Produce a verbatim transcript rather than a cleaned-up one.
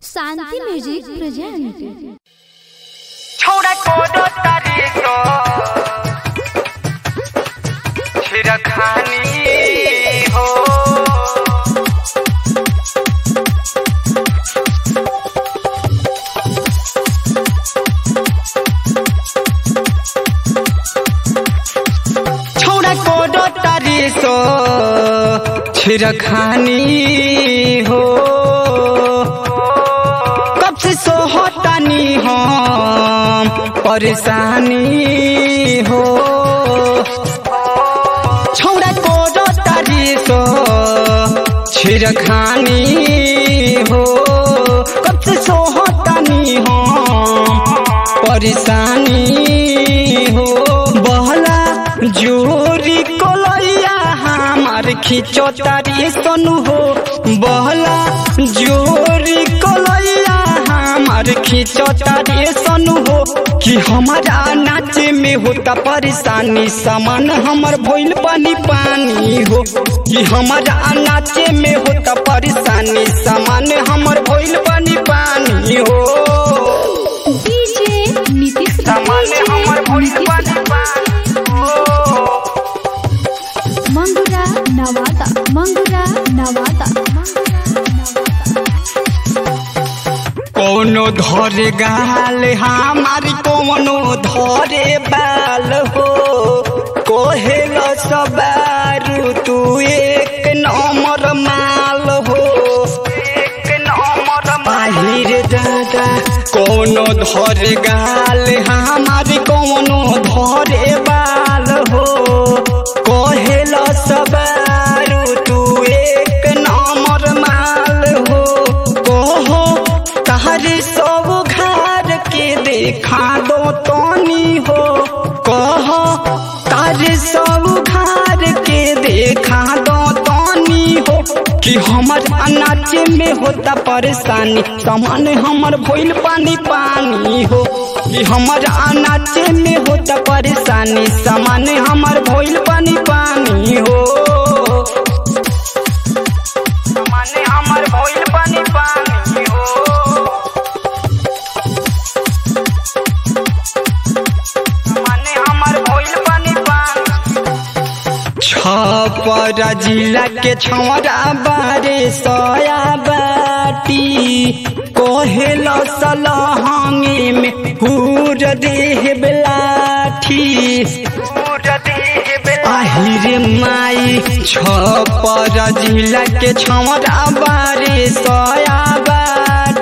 शांति music present. छोड़ा कोडो तारीखो छिरखानी हो छोड़ा कोडो तारीखो छिरखानी हो सोहतानी हम परेशानी हो छोड़ा कोडो तारीसो छिरखानी हो कब से सोहतानी हम परेशानी हो बहला जोरी कोलैया हमार खींचो तारी सोनू हो बहला जोरी कोलैया हमार खींचो तारी सोनू हो कि हमारा नाचे में होता परेशानी सामान हमार भइल पानी पानी हो कि हमारा नाचे में होता परेशानी सामान हमार भइल पानी पानी हो सामान हमार भइल पानी पानी हो मंगुरा नवादा मंगुरा नवादा कोनो धरे गाल हमारी कोनो धरे बाल हो कोहेल सबारू तू एक नंबर माल हो एक नंबर बाहिर दादा कोनो धरे गाल हमारी कोनो धरे बाल हो कोहेल सबारू तू एक नंबर माल हो कोहो तारे सब घर के देखा दो तोनी हो कहो तारे सब घर के देखा दो तोनी हो कि हमर अनाचे में होता परेशानी सामान हमर भइल पानी पानी हो कि हमर अनाचे में होता परेशानी सामान हमर भइल पानी पानी हो सामान हमर भइल पानी पानी हो छपरा जिला के छौरा बारे सया बाटी कोहेल सलहंगे में हुर देह बेलाठी आहिरे माई छपरा जिला के छौरा बारे सया